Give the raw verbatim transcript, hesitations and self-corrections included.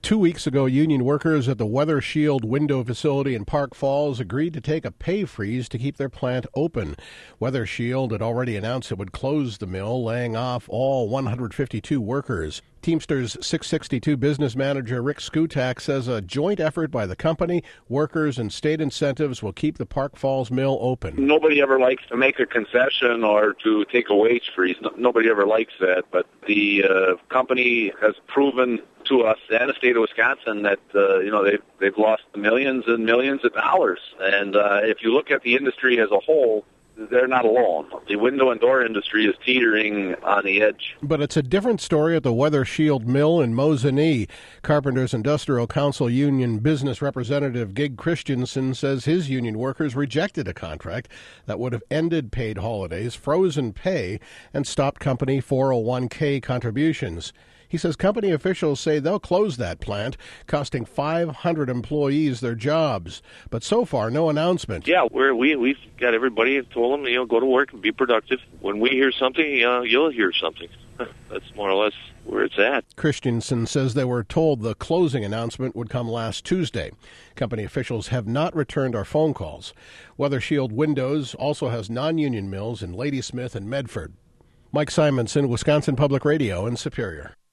Two weeks ago, union workers at the Weather Shield window facility in Park Falls agreed to take a pay freeze to keep their plant open. Weather Shield had already announced it would close the mill, laying off all one hundred fifty-two workers. Teamsters six sixty-two business manager Rick Skutak says a joint effort by the company, workers, and state incentives will keep the Park Falls mill open. Nobody ever likes to make a concession or to take a wage freeze. Nobody ever likes that, but the uh, company has proven to us and the state of Wisconsin that uh, you know they've they've lost millions and millions of dollars. And uh, if you look at the industry as a whole, they're not alone. The window and door industry is teetering on the edge. But it's a different story at the Weather Shield mill in Mosinee. Carpenters Industrial Council Union business representative Gig Christensen says his union workers rejected a contract that would have ended paid holidays, frozen pay, and stopped company four oh one k contributions. He says company officials say they'll close that plant, costing five hundred employees their jobs. But so far, no announcement. Yeah, we're, we, we've got everybody told them, you know, go to work and be productive. When we hear something, uh, you'll hear something. That's more or less where it's at. Christensen says they were told the closing announcement would come last Tuesday. Company officials have not returned our phone calls. Weather Shield Windows also has non-union mills in Ladysmith and Medford. Mike Simonson, Wisconsin Public Radio in Superior.